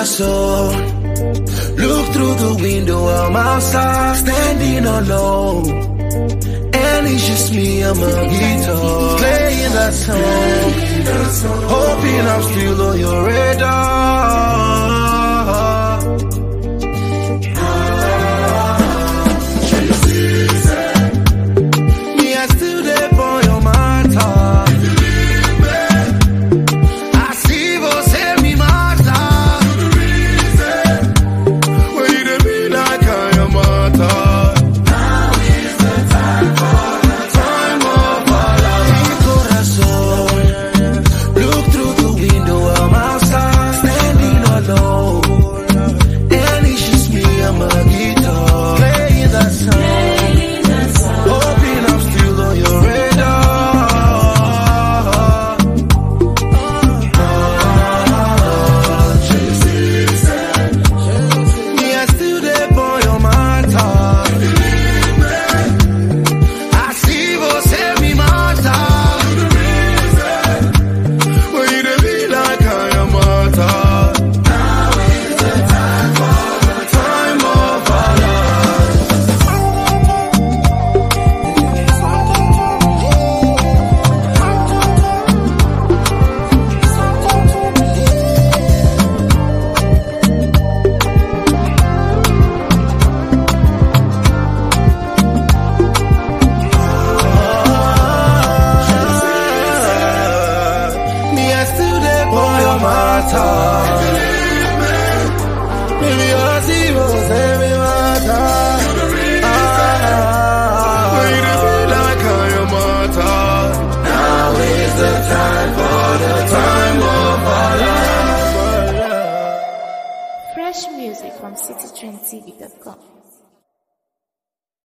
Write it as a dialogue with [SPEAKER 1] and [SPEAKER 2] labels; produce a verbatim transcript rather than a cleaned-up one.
[SPEAKER 1] corazón. Look through the window, I'm outside, standing alone, and it's just me and my guitar, playing that song, hoping I'm still on your radar. Maybe I see what's every matter. Wait a minute, like I am matter. Now is the time for the time of our life.
[SPEAKER 2] Fresh music from city trend t v dot com.